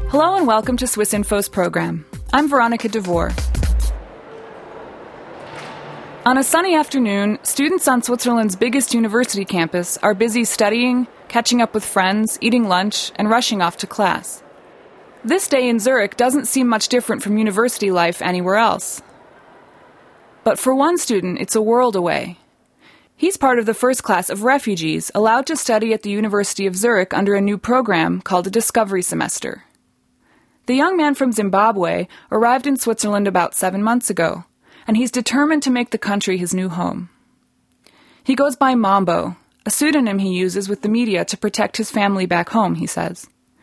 Hello and welcome to Swiss Info's program. I'm Veronica DeVore. On a sunny afternoon, students on Switzerland's biggest university campus are busy studying, catching up with friends, eating lunch, and rushing off to class. This day in Zurich doesn't seem much different from university life anywhere else. But for one student, it's a world away. He's part of the first class of refugees allowed to study at the University of Zurich under a new program called a Discovery Semester. The young man from Zimbabwe arrived in Switzerland about 7 months ago, and he's determined to make the country his new home. He goes by Mambo, a pseudonym he uses with the media to protect his family back home, he says.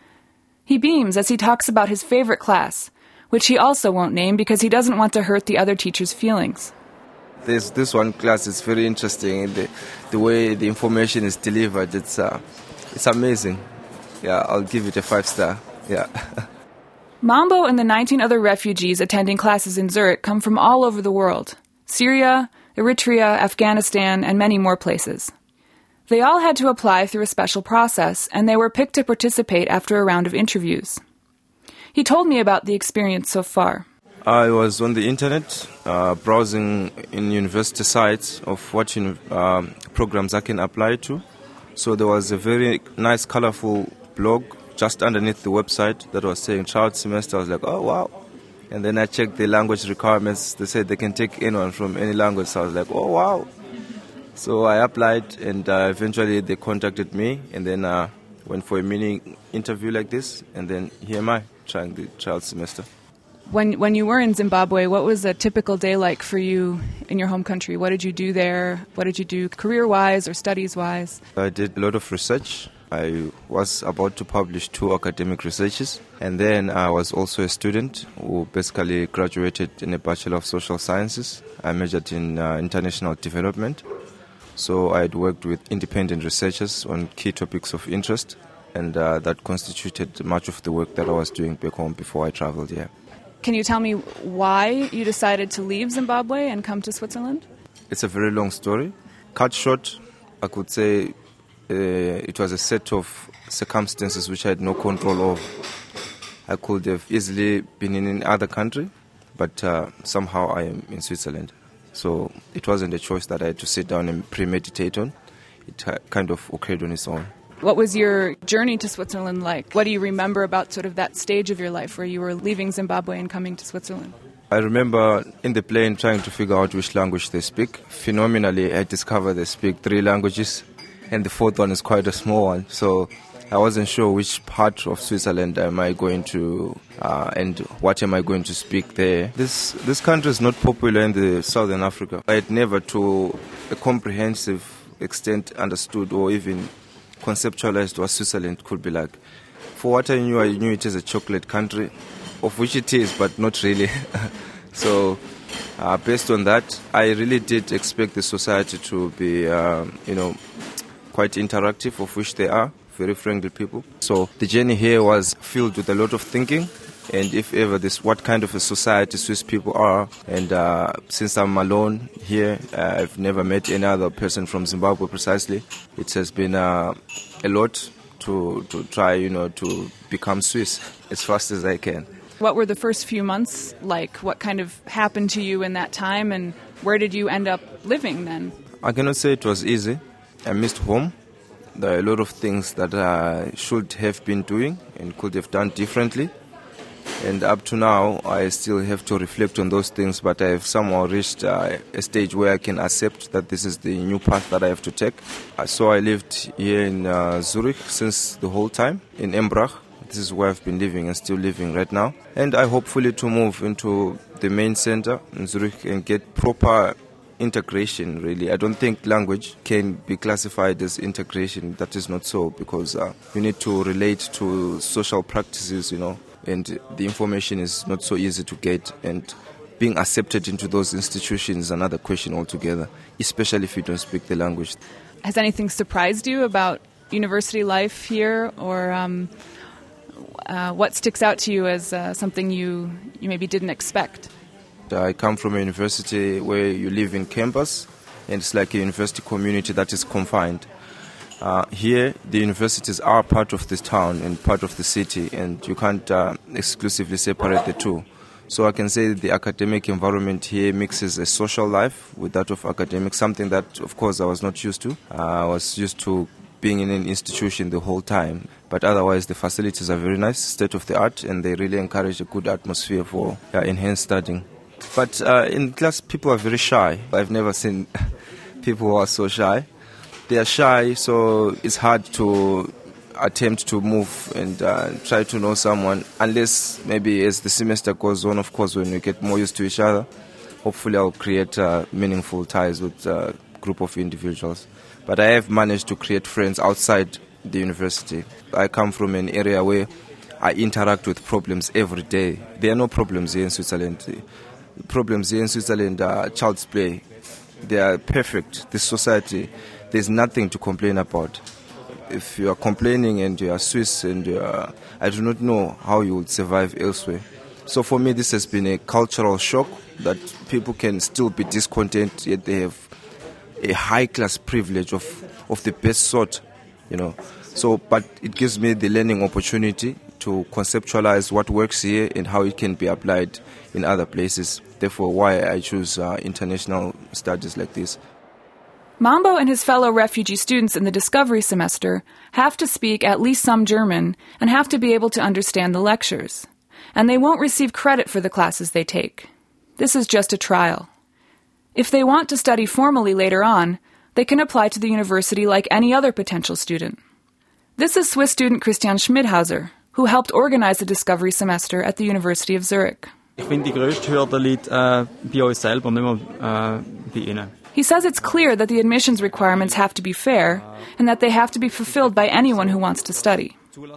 He beams as he talks about his favorite class, which he also won't name because he doesn't want to hurt the other teachers' feelings. This one class is very interesting. The way the information is delivered, it's amazing. Yeah, I'll give it a 5-star. Yeah. Mambo and the 19 other refugees attending classes in Zurich come from all over the world: Syria, Eritrea, Afghanistan, and many more places. They all had to apply through a special process, and they were picked to participate after a round of interviews. He told me about the experience so far. I was on the internet, browsing in university sites of what programs I can apply to. So there was a very nice, colorful blog just underneath the website that was saying child semester. I was like, oh, wow. And then I checked the language requirements. They said they can take anyone from any language. So I was like, oh, wow. So I applied, and eventually they contacted me, and then went for a mini interview like this, and then here am I, trying the child semester. When you were in Zimbabwe, what was a typical day like for you in your home country? What did you do there? What did you do career-wise or studies-wise? I did a lot of research. I was about to publish 2 academic researches, and then I was also a student who basically graduated in a Bachelor of Social Sciences. I majored in international development, so I had worked with independent researchers on key topics of interest, and that constituted much of the work that I was doing back home before I traveled here. Can you tell me why you decided to leave Zimbabwe and come to Switzerland? It's a very long story. Cut short, I could say it was a set of circumstances which I had no control over. I could have easily been in another country, but somehow I am in Switzerland. So it wasn't a choice that I had to sit down and premeditate on. It kind of occurred on its own. What was your journey to Switzerland like? What do you remember about sort of that stage of your life where you were leaving Zimbabwe and coming to Switzerland? I remember in the plane trying to figure out which language they speak. Phenomenally, I discovered they speak 3 languages, and the 4th one is quite a small one. So I wasn't sure which part of Switzerland am I going to, and what am I going to speak there. This country is not popular in the Southern Africa. I had never to a comprehensive extent understood or even conceptualized what Switzerland could be like. For what I knew it is a chocolate country, of which it is, but not really. So based on that, I really did expect the society to be, quite interactive, of which they are, very friendly people. So the journey here was filled with a lot of thinking, and if ever what kind of a society Swiss people are. And since I'm alone here, I've never met any other person from Zimbabwe precisely. It has been a lot to try, to become Swiss as fast as I can. What were the first few months like? What kind of happened to you in that time, and where did you end up living then? I cannot say it was easy. I missed home. There are a lot of things that I should have been doing and could have done differently. And up to now, I still have to reflect on those things, but I have somehow reached a stage where I can accept that this is the new path that I have to take. So I lived here in Zurich since the whole time, in Embrach. This is where I've been living and still living right now. And I hopefully to move into the main center in Zurich and get proper integration, really. I don't think language can be classified as integration. That is not so, because you need to relate to social practices, and the information is not so easy to get, and being accepted into those institutions is another question altogether, especially if you don't speak the language. Has anything surprised you about university life here, or what sticks out to you as something you maybe didn't expect? I come from a university where you live in campus, and it's like a university community that is confined. Here, the universities are part of this town and part of the city, and you can't exclusively separate the two. So I can say the academic environment here mixes a social life with that of academics, something that, of course, I was not used to. I was used to being in an institution the whole time. But otherwise, the facilities are very nice, state-of-the-art, and they really encourage a good atmosphere for enhanced studying. But in class, people are very shy. I've never seen people who are so shy. They are shy, so it's hard to attempt to move and try to know someone, unless maybe as the semester goes on, of course, when we get more used to each other, hopefully I'll create meaningful ties with a group of individuals. But I have managed to create friends outside the university. I come from an area where I interact with problems every day. There are no problems here in Switzerland. The problems here in Switzerland are child's play. They are perfect. This society, there's nothing to complain about. If you are complaining and you are Swiss and I do not know how you would survive elsewhere. So for me, this has been a cultural shock that people can still be discontent, yet they have a high-class privilege of the best sort, you know. So, but it gives me the learning opportunity to conceptualize what works here and how it can be applied in other places. Therefore, why I choose international studies like this. Mambo and his fellow refugee students in the Discovery semester have to speak at least some German and have to be able to understand the lectures. And they won't receive credit for the classes they take. This is just a trial. If they want to study formally later on, they can apply to the university like any other potential student. This is Swiss student Christian Schmidhauser, who helped organize the Discovery semester at the University of Zurich. Ich finde, die grösste Hürde liegt bei uns selber, nicht mehr bei ihnen. He says it's clear that the admissions requirements have to be fair and that they have to be fulfilled by anyone who wants to study.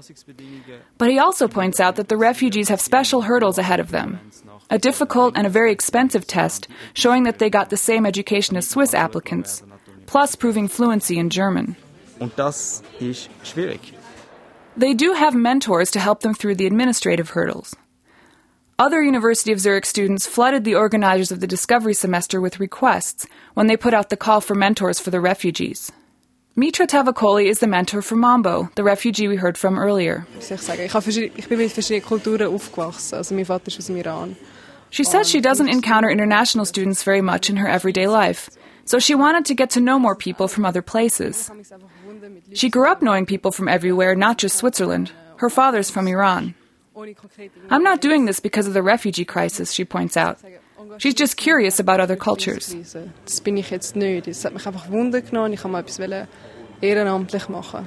But he also points out that the refugees have special hurdles ahead of them. A difficult and a very expensive test showing that they got the same education as Swiss applicants, plus proving fluency in German. Und das ist schwierig. They do have mentors to help them through the administrative hurdles. Other University of Zurich students flooded the organizers of the Discovery semester with requests when they put out the call for mentors for the refugees. Mitra Tavakoli is the mentor for Mambo, the refugee we heard from earlier. Ich bin mit verschiedenen Kulturen aufgewachsen. Also mein Vater ist aus dem Iran. She says she doesn't encounter international students very much in her everyday life, so she wanted to get to know more people from other places. She grew up knowing people from everywhere, not just Switzerland. Her father's from Iran. I'm not doing this because of the refugee crisis, she points out. She's just curious about other cultures. Das bin ich jetzt nicht. Es hat mich einfach Wunder genommen. Ich wollte mal etwas ehrenamtlich machen.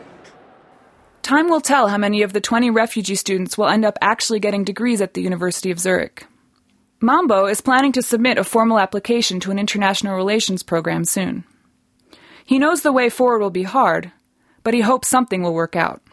Time will tell how many of the 20 refugee students will end up actually getting degrees at the University of Zurich. Mambo is planning to submit a formal application to an international relations program soon. He knows the way forward will be hard, but he hopes something will work out.